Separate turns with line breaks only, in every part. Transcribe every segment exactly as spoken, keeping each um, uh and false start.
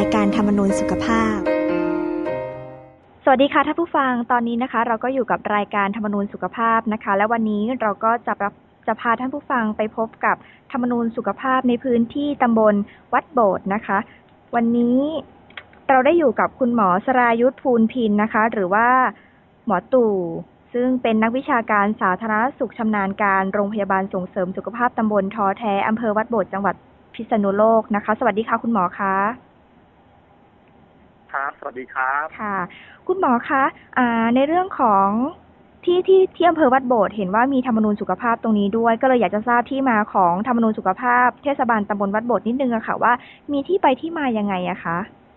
ายการธรรมนูญสุขภาพสวัสดีค่ะท่านผู้ฟังตอนนี้นะคะเราก็อยู่กับรายการธรรมนูญสุขภาพนะคะและวันนี้เราก็จะจะพาท่านผู้ฟังไปพบกับธรรมนูญสุขภาพในพื้นที่ตำบลวัดโบสถ์นะคะวันนี้เราได้อยู่กับคุณหมอสรายุทธภูลพินนะคะหรือว่าหมอตู่ซึ่งเป็นนักวิชาการสาธารณสุขชำนาญการโรงพยาบาลส่งเสริมสุขภาพตำบลทอแท้อำเภอวัดโบสถ์จังหวัดพิษณุโลกนะคะสวัสดีค่ะคุณหมอคะ
ครับสวัสดีครับ
ค่ะคุณหมอคะอ่าในเรื่องของที่ที่ที่อำเภอวัดโบสถ์เห็นว่ามีธรรมนูญสุขภาพตรงนี้ด้วยก็เลยอยากจะทราบที่มาของธรรมนูญสุขภาพเทศบาลตำบลวัดโบสถ์นิดนึงอะค่ะว่ามีที่ไปที่มายังไงอะคะ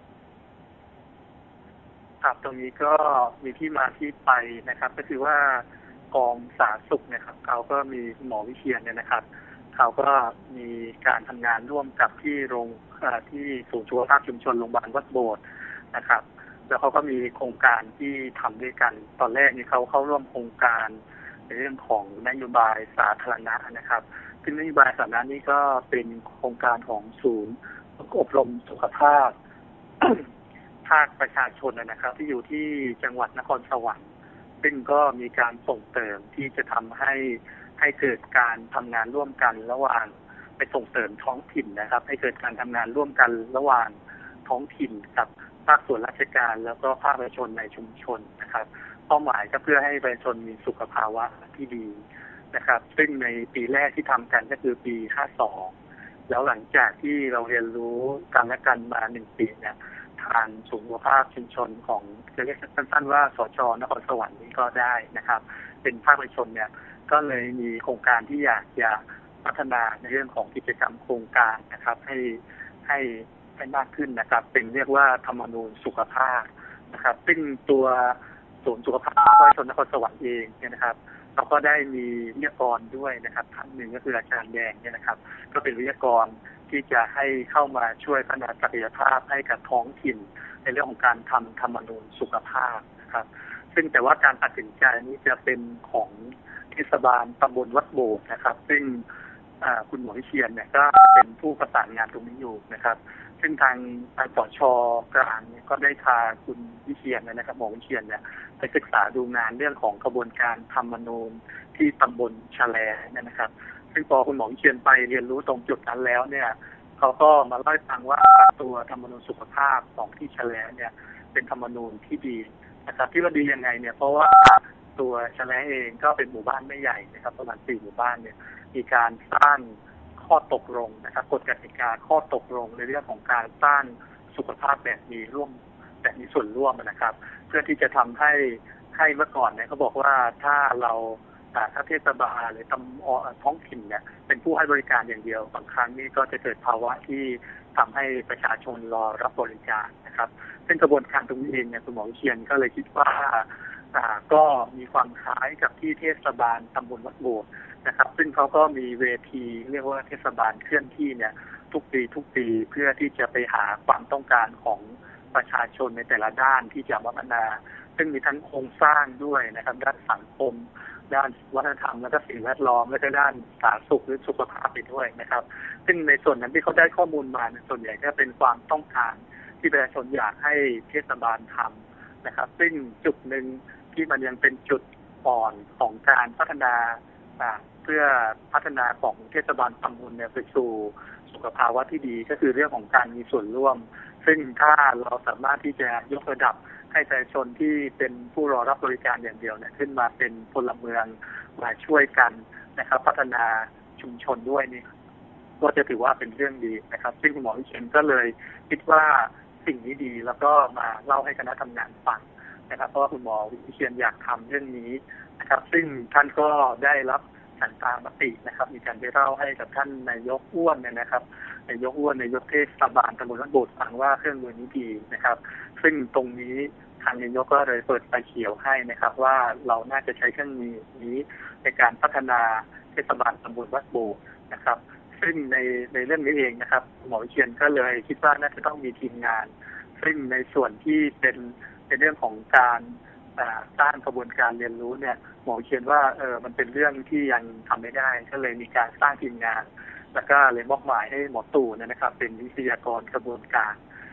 ครับตรงนี้ก็มีที่มาที่ไปนะครับก็คือว่ากองสาธารณสุขนะครับเขาก็มีหมอวิเชียรเนี่ยนะครับเขาก็มีการทำงานร่วมกับที่โรงที่ศูนย์สุขภาพชุมชนโรงพยาบาลวัดโบสถ์นะครับแล้วเขาก็มีโครงการที่ทำด้วยกันตอนแรกนี่เขาเข้าร่วมโครงการในเรื่องของนโยบายสาธารณะนะครับซึ่งนโยบายสาธารณะนี้ก็เป็นโครงการของศูนย์อบรมสุขภาพ ภาคประชาชนนะครับที่อยู่ที่จังหวัดนครสวรรค์ซึ่งก็มีการส่งเสริมที่จะทำให้ให้เกิดการทำงานร่วมกันระหว่างไปส่งเสริมท้องถิ่นนะครับให้เกิดการทำงานร่วมกันระหว่างท้องถิ่นกับภาคส่วนราชการแล้วก็ภาคประชาชนในชุมชนนะครับเป้าหมายก็เพื่อให้ประชาชนมีสุขภาวะที่ดีนะครับซึ่งในปีแรกที่ทำกันก็คือปีห้าสองแล้วหลังจากที่เราเรียนรู้กันและกันมาหนึ่งปีเนี่ยทางศูนย์สุขภาพชุมชนของจะเรียกสั้นๆว่าสช.นครสวรรค์นี้ก็ได้นะครับเป็นภาคประชาชนเนี่ยก็เลยมีโครงการที่อยากจะพัฒนาในเรื่องของกิจกรรมโครงการนะครับให้ให้ให้มากขึ้นนะครับเป็นเรียกว่าธรรมนูญสุขภาพนะครับซึ่งตัวศูนย์สุขภาพประชาชนนครสวรรค์เองเนี่ยนะครับเราก็ได้มีวิทยากรด้วยนะครับท่านหนึ่งก็คืออาจารย์แดงเนี่ยนะครับก็เป็นวิทยากรที่จะให้เข้ามาช่วยพัฒนาศักยภาพให้กับท้องถิ่นในเรื่องของการทำธรรมนูญสุขภาพนะครับซึ่งแต่ว่าการตัดสินใจนี้จะเป็นของเทศบาลตำบลวัดโบสถ์นะครับซึ่งคุณหมอวิเชียรเนี่ยก็เป็นผู้ประสานงานตรงนี้อยู่นะครับซึ่งทางทางสช.กลางเนี่ยก็ได้พาคุณวิเชียรนะครับหมอวิเชียรเนี่ยไปศึกษาดูงานเรื่องของกระบวนการธรรมนูญที่ตำบลชะแลเนี่ยนะครับซึ่งพอคุณหมอวิเชียรไปเรียนรู้ตรงจุดนั้นแล้วเนี่ยเขาก็มาเล่าให้ฟังว่าตัวธรรมนูญสุขภาพของที่ชะแลเนี่ยเป็นธรรมนูญที่ดีนะครับที่ว่าดียังไงเนี่ยเพราะว่าตัวชะแลเองก็เป็นหมู่บ้านไม่ใหญ่นะครับประมาณสี่หมู่บ้านเนี่ยมีการสร้างข้อตกลงนะครับกฎกติกาข้อตกลงในเรื่องของการสร้างสุขภาพแบบมีร่วมแบบมีส่วนร่วมนะครับเพื่อที่จะทำให้ให้เมื่อก่อนเนี่ยเขาบอกว่าถ้าเราถ้าเทศบาลหรือท้องถิ่นเนี่ยเป็นผู้ให้บริการอย่างเดียวบางครั้งนี่ก็จะเกิดภาวะที่ทำให้ประชาชนรอรับบริการนะครับซึ่งกระบวนการตรงนี้เองเนี่ยคุณหมอวิเชียรก็เลยคิดว่าก็มีความคล้ายกับที่เทศบาลตำบลวัดโบสถ์นะครับซึ่งเขาก็มีเวทีเรียกว่าเทศบาลเคลื่อนที่เนี่ยทุกปีทุกปีเพื่อที่จะไปหาความต้องการของประชาชนในแต่ละด้านที่จะพัฒนาซึ่งมีทั้งโครงสร้างด้วยนะครับด้านสังคมด้านวัฒนธรรมและก็สิ่งแวดล้อมและก็ด้านสาธารณสุขหรือสุขภาพไปด้วยนะครับซึ่งในส่วนนั้นที่เขาได้ข้อมูลมาส่วนใหญ่ก็เป็นความต้องการที่ประชาชนอยากให้เทศบาลทำนะครับซึ่งจุดหนึ่งที่มันยังเป็นจุดอ่อนของการพัฒนาเพื่อพัฒนาของเทศบาลตำบลเนี่ยไปสู่สุขภาวะที่ดีก็คือเรื่องของการมีส่วนร่วมซึ่งถ้าเราสามารถที่จะยกระดับให้ประชาชนที่เป็นผู้รอรับบริการอย่างเดียวเนี่ยขึ้นมาเป็นพลเมืองมาช่วยกันนะครับพัฒนาชุมชนด้วยนี่ก็จะถือว่าเป็นเรื่องดีนะครับซึ่งคุณหมอวิเชียรก็เลยคิดว่าสิ่งนี้ดีแล้วก็มาเล่าให้คณะทำงานฟังนะครับเพราะว่าคุณหมอวิเชียรอยากทำเรื่องนี้นะครับซึ่งท่านก็ได้รับฉันทามตินะครับมีการไปเล่าให้กับท่านนายกอ้วนเนี่ยนะครับนายกอ้วนนายกเทศบาลตำบลวัดโบสถ์ฟังว่าเครื่องมือนี้ดีนะครับซึ่งตรงนี้ทางนายกก็เลยเปิดไฟเขียวให้นะครับว่าเราน่าจะใช้เครื่องมือนี้ในการพัฒนาเทศบาลตำบลวัดโบสถ์นะครับซึ่งในในเรื่องนี้เองนะครับหมอวิเชียรก็เลยคิดว่าน่าจะต้องมีทีมงานซึ่งในส่วนที่เป็นในเรื่องของการสร้างกระบวนการเรียนรู้เนี่ยหมอเขียนว่าเออมันเป็นเรื่องที่ยังทำไม่ได้ก็เลยมีการสร้างทีมงานแล้วก็เลยมอบหมายให้หมอตู่เนี่ยนะครับเป็นวิทยากรกระบวนการ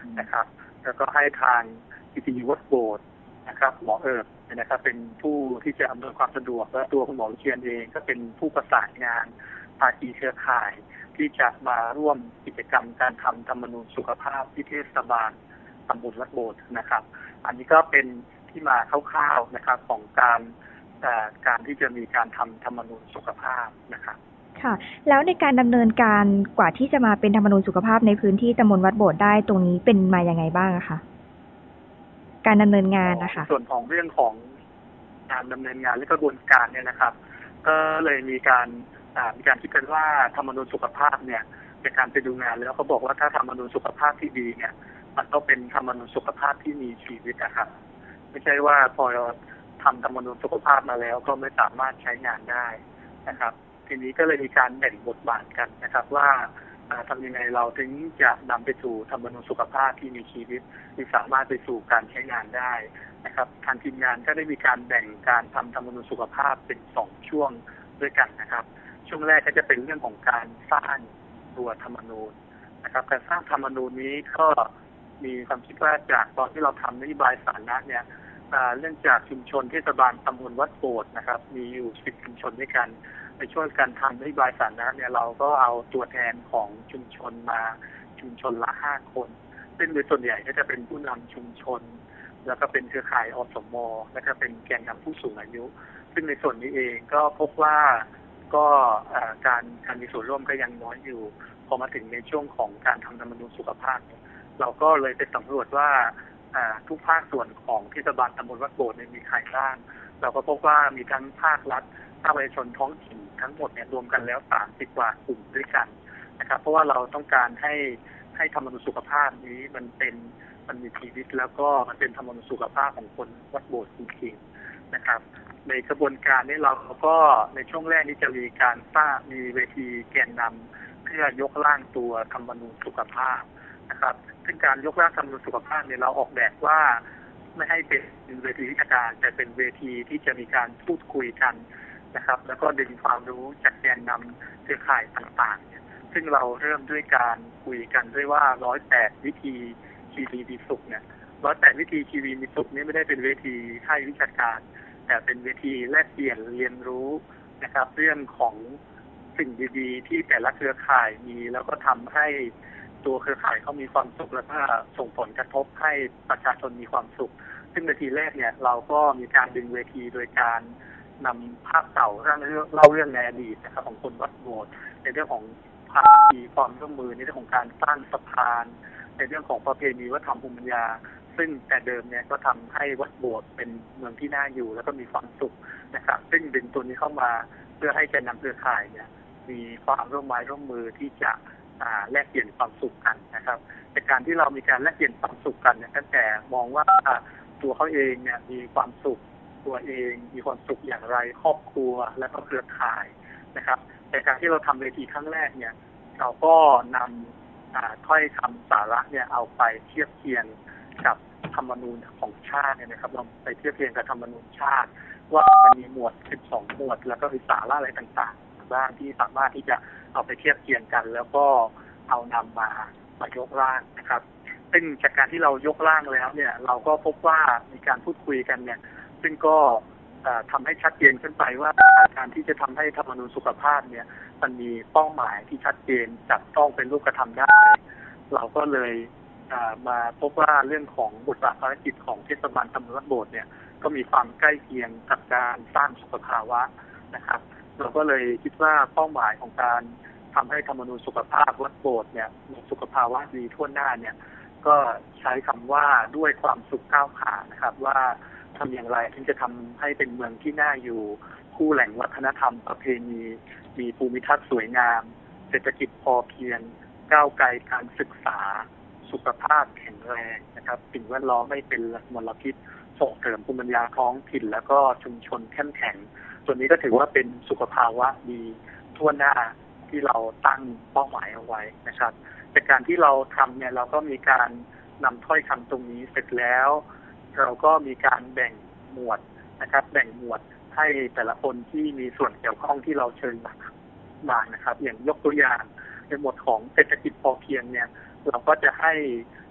นะครับแล้วก็ให้ทางกิติยุวัฒน์โบสถ์นะครับหมอเอิบนะครับเป็นผู้ที่จะอำนวยความสะดวกและตัวคุณหมอวิเชียรเองก็เป็นผู้ประสานงานภาคีเครือข่ายที่จะมาร่วมกิจกรรมการทำธรรมนูญสุขภาพที่เทศบาลตำบลวัดโบสถ์นะครับอันนี้ก็เป็นที่มาคร่าวๆนะครับของการการที่จะมีการทำธรรมนูญสุขภาพนะครับ
ค่ะแล้วในการดำเนินการกว่าที่จะมาเป็นธรรมนูญสุขภาพในพื้นที่ตำบลวัดโบสถ์ได้ตรงนี้เป็นมาอย่างไงบ้างคะการดำเนินงานนะคะ
ส่วนของเรื่องของการดำเนินงานและกระบวนการเนี่ยนะครับก็เลยมีการมีการคิดกันว่าธรรมนูญสุขภาพเนี่ยในการไปดูงานแล้วเขาบอกว่าถ้าธรรมนูญสุขภาพที่ดีเนี่ยมันต้องเป็นธรรมนูญสุขภาพที่มีชีวิตนะครับไม่ใช่ว่าพอเราทำธรรมนูญสุขภาพมาแล้วก็ไม่สามารถใช้งานได้นะครับทีนี้ก็เลยมีการแบ่งบทบาทกันนะครับว่าทำยังไงเราถึงจะนำไปสู่ธรรมนูญสุขภาพที่มีชีวิตที่สามารถไปสู่การใช้งานได้นะครับทางทีมงานก็ได้มีการแบ่งการทำธรรมนูญสุขภาพเป็นสองช่วงด้วยกันนะครับช่วงแรกก็จะเป็นเรื่องของการสร้างตัวธรรมนูญนะครับการสร้างธรรมนูญนี้ก็มีความคิดว่าจากตอนที่เราทำนโยบายสาธารณะเนี่ยเรื่องจากชุมชนเทศบาลตำบลวัดโบสถ์นะครับมีอยู่สิบชุมชนด้วยกันในช่วงการทำนโยบายสาธารณะเนี่ยเราก็เอาตัวแทนของชุมชนมาชุมชนละห้าคนซึ่งโดยส่วนใหญ่ก็จะเป็นผู้นำชุมชนแล้วก็เป็นเครือข่ายอสม.แล้วก็เป็นแกนนำผู้สูงอายุซึ่งในส่วนนี้เองก็พบว่าก็การการมีส่วนร่วมก็ยังน้อยอยู่พอมาถึงในช่วงของการทำธรรมนูญสุขภาพเราก็เลยไปสำรวจว่าทุกภาคส่วนของเทศบาลตำบลวัดโบสถ์มีใครบ้างเราก็พบว่ามีทั้งภาครัฐภาคประชาชนท้องถิ่นทั้งหมดเนี่ยรวมกันแล้วสามสิบกว่ากลุ่มด้วยกันนะครับเพราะว่าเราต้องการให้ให้ธรรมนูญสุขภาพนี้มันเป็นมันมีชีวิตแล้วก็มันเป็นธรรมนูญสุขภาพของคนวัดโบสถ์จริงๆนะครับในกระบวนการนี้เราก็ในช่วงแรกนี้จะมีการสร้างมีเวทีแกนนำเพื่อยกร่างตัวธรรมนูญสุขภาพนะครับซึ่งการยกร่างธรรมนูญสุขภาพเนี่ยเราออกแบบว่าไม่ให้เป็นเวทีวิชาการแต่เป็นเวทีที่จะมีการพูดคุยกันนะครับแล้วก็ดึงความรู้จากแกนนำเครือข่ายต่างๆเนี่ยซึ่งเราเริ่มด้วยการคุยกันด้วยว่าร้อยแปดวิธีชีวีมีสุขเนี่ยร้อยแปดวิธีชีวีมีสุขนี่ไม่ได้เป็นเวทีให้วิชาการแต่เป็นเวทีแลกเปลี่ยนเรียนรู้นะครับเรื่องของสิ่งดีๆที่แต่ละเครือข่ายมีแล้วก็ทำให้ตัวเครือข่ายเขามีความสุขและก็ส่งผลกระทบให้ประชาชนมีความสุขซึ่งเวทีแรกเนี่ยเราก็มีการดึงเวทีโดยการนำภาพเก่าเล่าเรื่องเล่าเรื่องในอดีตนะครับของคนวัดโบสถ์ในเรื่องของภาคีความร่วมมือในเรื่องของการสร้างสะพานในเรื่องของประเพณีวัฒนธรรมภูมิปัญญาซึ่งแต่เดิมเนี่ยก็ทำให้วัดโบสถ์เป็นเมืองที่น่าอยู่แล้วก็มีความสุขนะครับซึ่งดึงตัวนี้เข้ามาเพื่อให้แกนนำเครือข่ายเนี่ยมีความร่วมไม้ร่วมมือที่จะแลกเปลี่ยนความสุขกันนะครับในการที่เรามีการแลกเปลี่ยนความสุขกันเนี่ยตั้งแต่มองว่าตัวเขาเองเนี่ยมีความสุขตัวเองมีความสุขอย่างไรครอบครัวและก็เครือข่ายนะครับในการที่เราทำเวทีครั้งแรกเนี่ยเราก็นำถ้อยคำสาระเนี่ยเอาไปเทียบเคียงกับธรรมนูญของชาติเนี่ยนะครับเราไปเทียบเคียงกับธรรมนูญชาติว่ามันมีหมวดสิบสองหมวดแล้วก็มีสาระอะไรต่างๆบ้างที่สามารถที่จะเอาไปเทียบเคียงกันแล้วก็เอานำมามายกร่างนะครับซึ่งจากการที่เรายกร่างแล้วเนี่ยเราก็พบว่ามีการพูดคุยกันเนี่ยซึ่งก็ทำให้ชัดเจนขึ้นไปว่าการที่จะทำให้ธรรมนูญสุขภาพเนี่ยมันมีเป้าหมายที่ชัดเจนจับต้องเป็นรูปธรรมได้เราก็เลยมาพบว่าเรื่องของบทบาทภารกิจของเทศบาลตำบลวัดโบสถ์เนี่ยก็มีความใกล้เคียงกับการสร้างสุขภาวะนะครับเราก็เลยคิดว่าเป้าหมายของการทำให้ธรรมนูญสุขภาพวัดโบสถ์เนี่ยมีสุขภาวะดีทั่วหน้าเนี่ยก็ใช้คำว่าด้วยความสุขก้าวขานะครับว่าทำอย่างไรถึงจะทำให้เป็นเมืองที่น่าอยู่คู่แหล่งวัฒนธรรมประเพณีมีภูมิทัศน์สวยงามเศรษฐกิจพอเพียงก้าวไกลการศึกษาสุขภาพแข็งแรงนะครับสิ่งแวดล้อมไม่เป็นมลพิษส่งเสริมภูมิปัญญาท้องถิ่นแล้วก็ชุมชนเข้มแข็งส่วนนี้ก็ถือว่าเป็นสุขภาวะดีทั่วหน้าที่เราตั้งเป้าหมายเอาไว้นะครับจากการที่เราทำเนี่ยเราก็มีการนำถ้อยคำตรงนี้เสร็จแล้วเราก็มีการแบ่งหมวดนะครับแบ่งหมวดให้แต่ละคนที่มีส่วนเกี่ยวข้องที่เราเชิญมานะครับอย่างยกตัวอย่างในหมวดของเศรษฐกิจพอเพียงเนี่ยเราก็จะให้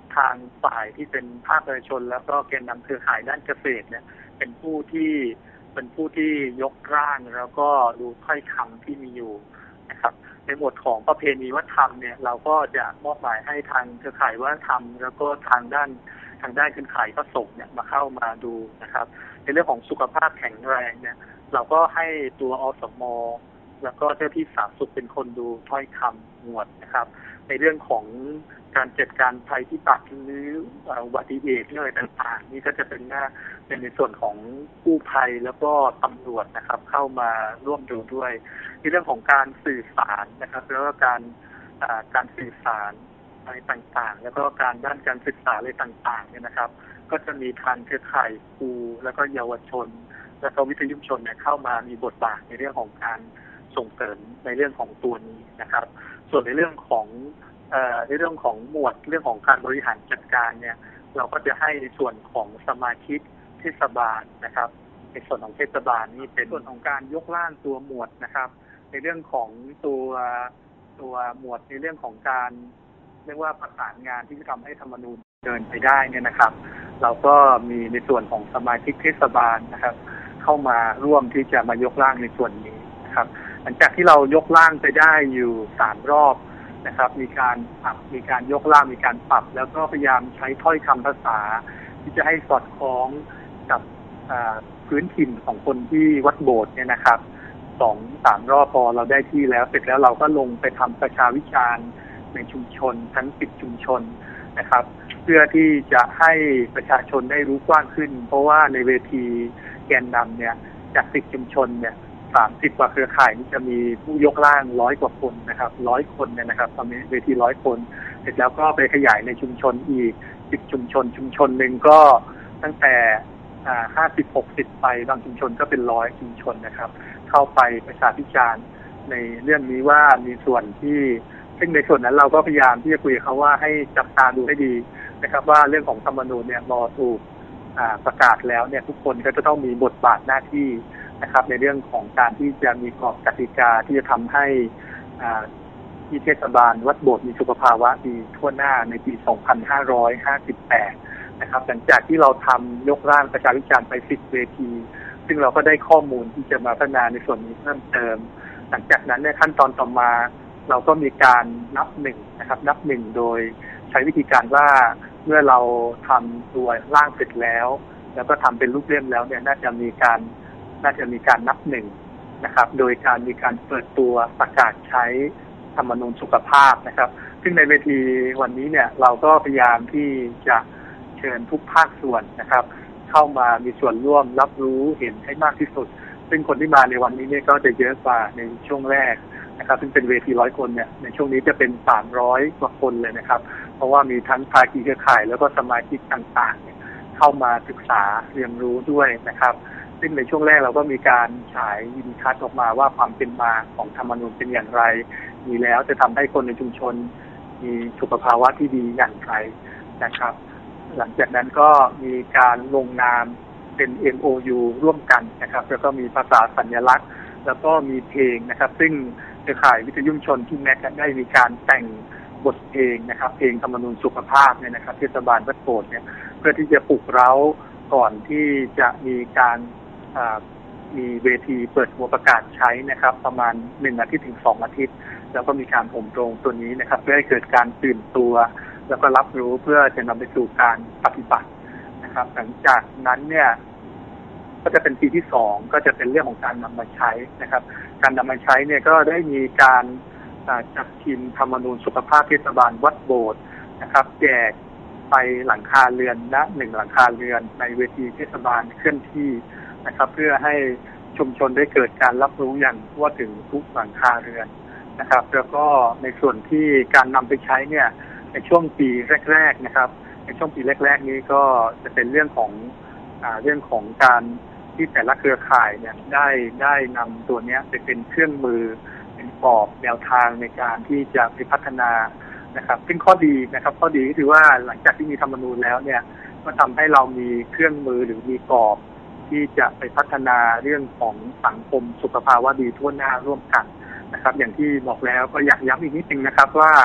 ทางฝ่ายที่เป็นภาคประชาชนแล้วก็แกนนำเครือข่ายด้านเกษตรเนี่ยเป็นผู้ที่เป็นผู้ที่ยกร่างแล้วก็ดูถ้อยคำที่มีอยู่นะครับในหมวดของประเพณีวัฒนธรรมเนี่ยเราก็จะมอบหมายให้ทางเครือข่ายวัฒนธรรมแล้วก็ทางด้านทางด้านเครือข่ายพระสงฆ์เนี่ยมาเข้ามาดูนะครับในเรื่องของสุขภาพแข็งแรงเนี่ยเราก็ให้ตัวอสม.แล้วก็เจ้าที่สาธารณสุขเป็นคนดูถ้อยคำหมวดนะครับในเรื่องของการจัดการภัยพิบัติหรืออุบัติเหตุอะไรต่างๆนี่ก็จะเป็นหน้าเป็นในส่วนของกู้ภัยแล้วก็ตำรวจนะครับเข้ามาร่วมดูด้วยในเรื่องของการสื่อสารนะครับแล้วก็การการสื่อสารอะไรต่างๆแล้วก็การด้านการศึกษาอะไรต่างๆเนี่ยนะครับก็จะมีทางเครือข่ายครูแล้วก็เยาวชนแล้วก็วิทยุชนเนี่ยเข้ามามีบทบาทในเรื่องของการส่งเสริมในเรื่องของตัวนี้นะครับส่วนในเรื่องของเอ่อในเรื่องของหมวดเรื่องของการบริหารจัดการเนี่ยเราก็จะให้ในส่วนของสมาชิกเทศบาลนะครับในส่วนของเทศบาลนี่เป็นส่วนของการยกร่างตัวหมวดนะครับในเรื่องของตัวตัวหมวดในเรื่องของการเรียกว่าประสานงานที่จะทำให้ธรรมนูญเดินไปได้เนี่ยนะครับเราก็มีในส่วนของสมาชิกเทศบาลนะครับเข้ามาร่วมที่จะมายกร่างในส่วนนี้นะครับหลังจากที่เรายกร่างไปได้อยู่สามรอบนะครับมีการปรับมีการยกร่างมีการปรับแล้วก็พยายามใช้ถ้อยคำภาษาที่จะให้สอดคล้องกับพื้นถิ่นของคนที่วัดโบสถ์เนี่ยนะครับสองสามรอบพอเราได้ที่แล้วเสร็จแล้วเราก็ลงไปทำประชาวิจารณ์ในชุมชนทั้งสิบชุมชนนะครับเพื่อที่จะให้ประชาชนได้รู้กว้างขึ้นเพราะว่าในเวทีแกนนำเนี่ยจากสิบชุมชนเนี่ยสามสิบกว่าเครือข่ายนี่จะมีผู้ยกร่างร้อยกว่าคนนะครับร้อยคนเนี่ยนะครับตอนนี้เวทีร้อยคนเสร็จแล้วก็ไปขยายในชุมชนอีกสิบชุมชนชุมชนหนึ่งก็ตั้งแต่อ่าห้าสิบหกสิบไปบางชุมชนก็เป็นร้อยชุมชนนะครับเข้าไปประชาพิจารณ์ในเรื่องนี้ว่ามีส่วนที่ซึ่งในส่วนนั้นเราก็พยายามที่จะคุยกับเขาว่าให้จับตาดูให้ดีนะครับว่าเรื่องของธรรมนูญเนี่ยพอถูกประกาศแล้วเนี่ยทุกคนก็จะต้องมีบทบาทหน้าที่นะครับในเรื่องของการที่จะมีกรอบกติกาที่จะทำให้ที่เทศบาลวัดโบสถ์มีสุขภาวะดีทั่วหน้าในปีสองพันห้าร้อยห้าสิบแปดนะครับหลังจากที่เราทำยกร่างประชาวิจารณ์ไปสิบเวทีซึ่งเราก็ได้ข้อมูลที่จะมาพัฒนาในส่วนนี้เพิ่มเติมหลังจากนั้นเนี่ยขั้นตอนต่อมาเราก็มีการนับหนึ่งนะครับนับหนึ่งโดยใช้วิธีการว่าเมื่อเราทำตัวร่างเสร็จแล้วแล้วก็ทำเป็นรูปเล่มแล้วเนี่ยน่าจะมีการน่าจะมีการนับหนึ่งนะครับโดยการมีการเปิดตัวประกาศใช้ธรรมนูญสุขภาพนะครับซึ่งในเวทีวันนี้เนี่ยเราก็พยายามที่จะเชิญทุกภาคส่วนนะครับเข้ามามีส่วนร่วมรับรู้เห็นให้มากที่สุดซึ่งคนที่มาในวันนี้เนี่ยก็จะเยอะกว่าในช่วงแรกนะครับซึ่งเป็นเวทีร้อยคนเนี่ยในช่วงนี้จะเป็นสามร้อยกว่าคนเลยนะครับเพราะว่ามีทั้งภาคีเครือข่ายแล้วก็สมาชิกต่างๆเนี่ยเข้ามาศึกษาเรียนรู้ด้วยนะครับซึ่งในช่วงแรกเราก็มีการฉายวิดีทัศน์ออกมาว่าความเป็นมาของธรรมนูญเป็นอย่างไรมีแล้วจะทำให้คนในชุมชนมีสุขภาวะที่ดีอย่างไรนะครับหลังจากนั้นก็มีการลงนามเป็น เอ็ม โอ ยู ร่วมกันนะครับแล้วก็มีภาษาสัญลักษณ์แล้วก็มีเพลงนะครับซึ่งเครือข่ายวิทยุชนที่แม็กได้มีการแต่งบทเพลงนะครับเพลงธรรมนูญสุขภาพเนี่ยนะครับเทศบาลวัดโบสถ์เนี่ยเพื่อที่จะปลุกเร้าก่อนที่จะมีการมีเวทีเปิดหัวประกาศใช้นะครับประมาณหนึ่งอาทิตย์ถึงสองอาทิตย์แล้วก็มีการอบรมตัวนี้นะครับเพื่อให้เกิดการตื่นตัวแล้วก็รับรู้เพื่อจะนำไปสู่การปฏิบัตินะครับหลังจากนั้นเนี่ยก็จะเป็นปีที่สองก็จะเป็นเรื่องของการนำมาใช้นะครับการนำมาใช้เนี่ยก็ได้มีการจัดพิมพ์ธรรมนูญสุขภาพเทศบาลวัดโบสถ์นะครับแจกไปหลังคาเรือนละหนึ่งหลังคาเรือนในเวทีเทศบาลเคลื่อนที่นะครับเพื่อให้ชุมชนได้เกิดการรับรู้อย่างทั่วถึงทุกหลังคาเรือนนะครับแล้วก็ในส่วนที่การนำไปใช้เนี่ยในช่วงปีแรกๆนะครับในช่วงปีแรกๆนี้ก็จะเป็นเรื่องของอ่าเรื่องของการที่แต่ละเครือข่ายเนี่ยได้ได้นำตัวนี้ไปเป็นเครื่องมือเป็นกรอบแนวทางในการที่จะไปพัฒนานะครับซึ่งข้อดีนะครับข้อดีก็คือว่าหลังจากที่มีธรรมนูญแล้วเนี่ยก็ทำให้เรามีเครื่องมือหรือมีกรอบที่จะไปพัฒนาเรื่องของสังคมสุขภาวะดีทั่วหน้าร่วมกันนะครับอย่างที่บอกแล้วก็อยากย้ำอีกนิดนึงนะครับว่าใน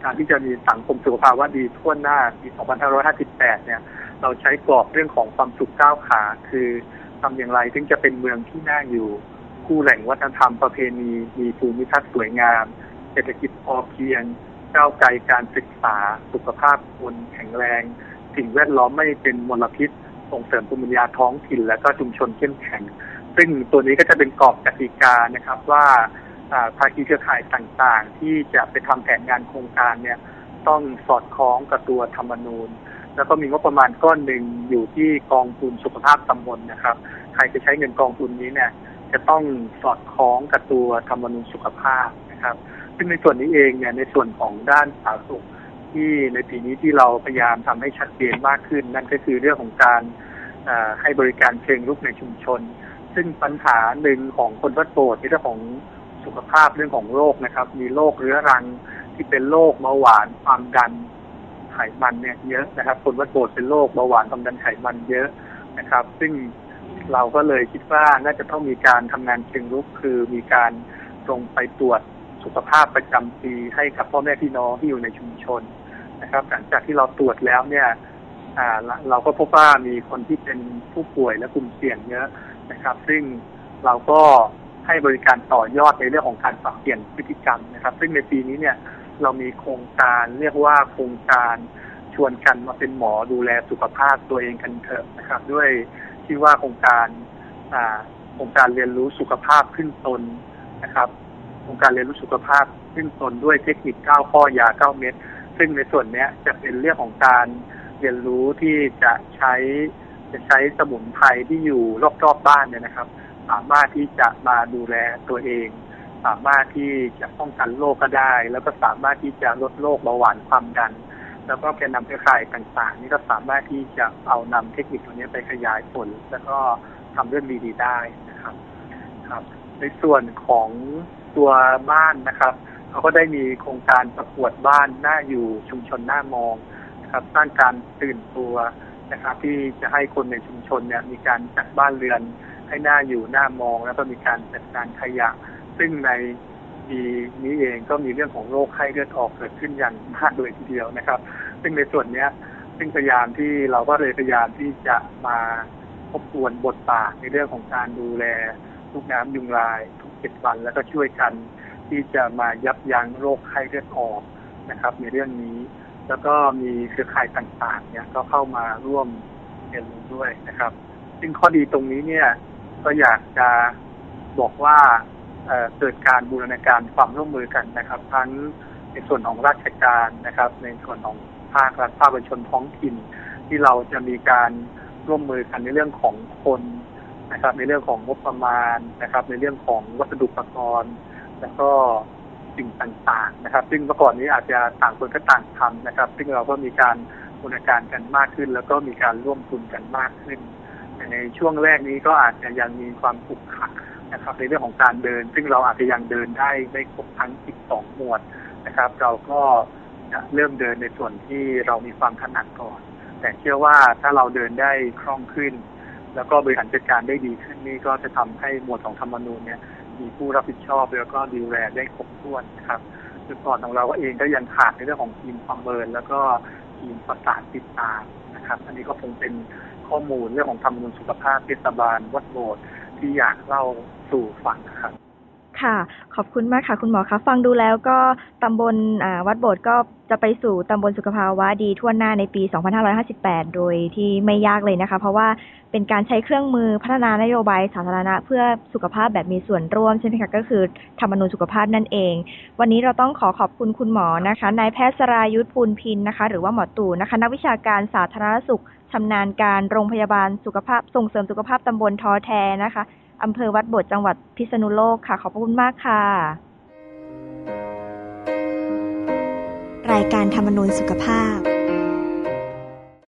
การที่จะมีสังคมสุขภาพว่าดีทั่วหน้าปี สองพันห้าร้อยห้าสิบแปด เนี่ยเราใช้กรอบเรื่องของความสุขก้าวขาคือทำอย่างไรถึงจะเป็นเมืองที่น่าอยู่คู่แหล่งวัฒนธรรมประเพณีมีภูมิทัศน์สวยงามเศรษฐกิจพอเพียงก้าวไกลการศึกษาสุขภาพคนแข็งแรงสิ่งแวดล้อมไม่เป็นมลพิษส่งเสริมภูมิปัญญาท้องถิ่นและก็ชุมชนเข้มแข็งซึ่งตัวนี้ก็จะเป็นกรอบกติกานะครับว่าภาคีเครือข่ายต่างๆที่จะไปทำแผนงานโครงการเนี่ยต้องสอดคล้องกับตัวธรรมนูญแล้วก็มีงบประมาณก้อนหนึ่งอยู่ที่กองทุนสุขภาพตำบลนะครับใครจะใช้เงินกองทุนนี้เนี่ยจะต้องสอดคล้องกับตัวธรรมนูญสุขภาพนะครับซึ่งในส่วนนี้เองเนี่ยในส่วนของด้านสาธารณสุขที่ในปีนี้ที่เราพยายามทำให้ชัดเจนมากขึ้นนั่นก็คือเรื่องของการให้บริการเชิงรุกในชุมชนซึ่งปัญหาหนึ่งของคนวัดโบสถ์ในเรื่องของสุขภาพเรื่องของโรคนะครับมีโรคเรื้อรังที่เป็นโรคเบาหวานความดันไขมันเนี่ยเยอะนะครับคนวัดโบสถ์เป็นโรคเบาหวานความดันไขมันเยอะนะครับซึ่งเราก็เลยคิดว่าน่าจะต้องมีการทำงานเชิงรุกคือมีการตรงไปตรวจสุขภาพประจำปีให้กับพ่อแม่พี่น้องที่อยู่ในชุมชนนะครับหลังจากที่เราตรวจแล้วเนี่ยเราก็พบว่ามีคนที่เป็นผู้ป่วยและกลุ่มเสี่ยงเยอะนะครับซึ่งเราก็ให้บริการต่อยอดในเรื่องของการปรับเปลี่ยนพฤติกรรมนะครับซึ่งในปีนี้เนี่ยเรามีโครงการเรียกว่าโครงการชวนกันมาเป็นหมอดูแลสุขภาพตัวเองกันเถอะนะครับด้วยที่ว่าโครงการโครงการเรียนรู้สุขภาพขึ้นตนนะครับโครงการเรียนรู้สุขภาพขึ้นตนด้วยเทคนิคเก้าข้อยาเก้าเม็ดซึ่งในส่วนนี้จะเป็นเรื่องของการเรียนรู้ที่จะใช้จะใช้สมุนไพรที่อยู่รอบๆบ้านเนี่ยนะครับสามารถที่จะมาดูแลตัวเองสามารถที่จะป้องกันโรคก็ได้แล้วก็สามารถที่จะลดโรคเบาหวานความดันแล้วก็แกนนำเครือข่ายต่างๆนี่ก็สามารถที่จะเอานำเทคนิคตัวนี้ไปขยายผลแล้วก็ทำเรื่องดีๆได้นะครับครับในส่วนของตัวบ้านนะครับเขาก็ได้มีโครงการประกวดบ้านน่าอยู่ชุมชนน่ามองนะครับสร้างการตื่นตัวนะครับที่จะให้คนในชุมชนเนี่ยมีการจัดบ้านเรือนให้น่าอยู่น่ามองแล้วก็มีการจัดการขยะซึ่งในปีนี้เองก็มีเรื่องของโรคไข้เลือดออกเกิดขึ้นอย่างมากเลยทีเดียวนะครับซึ่งในส่วนนี้ซึ่งพยายามที่เราก็เลยพยายามที่จะมาทบทวนบทบาทในเรื่องของการดูแลลูกน้ำยุงลายทุกเจ็ดวันแล้วก็ช่วยกันที่จะมายับยั้งโรคไข้เลือดออกนะครับในเรื่องนี้แล้วก็มีเครือข่ายต่างๆเนี่ยก็เข้ามาร่วมเรียนรู้ด้วยนะครับซึ่งข้อดีตรงนี้เนี่ยก็อยากจะบอกว่า เอ่อ เกิดการบูรณาการความร่วมมือกันนะครับทั้งในส่วนของราชการนะครับในส่วนของภาครัฐภาคเอกชนท้องถิ่นที่เราจะมีการร่วมมือกันในเรื่องของคนนะครับในเรื่องของงบประมาณนะครับในเรื่องของวัสดุอุปกรณ์แล้วก็สิ่งต่างๆนะครับซึ่งเมื่อก่อนนี้อาจจะต่างคนก็ต่างทำนะครับซึ่งเราก็มีการบูรณาการกันมากขึ้นแล้วก็มีการร่วมทุนกันมากขึ้นแต่ในช่วงแรกนี้ก็อาจจะยังมีความขรุขระนะครับในเรื่องของการเดินซึ่งเราอาจจะยังเดินได้ไม่ครบทั้งสิบสองหมวดนะครับเราก็จะเริ่มเดินในส่วนที่เรามีความถนัดก่อนแต่เชื่อว่าถ้าเราเดินได้คล่องขึ้นแล้วก็บริหารจัดการได้ดีขึ้นนี่ก็จะทำให้หมวดของธรรมนูญเนี่ยมีผู้รับผิดชอบแล้วก็ดูแลได้ครบถ้วนนะครับจุดอ่อนของเราเองก็ยังขาดในเรื่องของทีมประเมินแล้วก็ทีมประสานติดตามนะครับอันนี้ก็คงเป็นข้อมูลเรื่องของธรรมนูญสุขภาพเทศบาลวัดโบสถ์ที่อยากเล่าสู่ฟังนะครับ
ค่ะขอบคุณมากค่ะคุณหมอคะฟังดูแล้วก็ตำบลวัดโบสถ์ก็จะไปสู่ตำบลสุขภาวะดีทั่วหน้าในปี สองพันห้าร้อยห้าสิบแปด โดยที่ไม่ยากเลยนะคะเพราะว่าเป็นการใช้เครื่องมือพัฒนานโยบายสาธารณะเพื่อสุขภาพแบบมีส่วนร่วมใช่ไหมคะก็คือธรรมนูญสุขภาพนั่นเองวันนี้เราต้องขอขอบคุณคุณหมอนะคะนายแพทย์สรายุทธภูลพินนะคะหรือว่าหมอตู่นะคะนักวิชาการสาธารณสุขชำนาญการโรงพยาบาลสุขภาพส่งเสริมสุขภาพตำบลท้อแท้นะคะอำเภอวัดโบสถ์จังหวัดพิษณุโลกค่ะขอบคุณมากค่ะรายการธรรมนูญสุขภาพ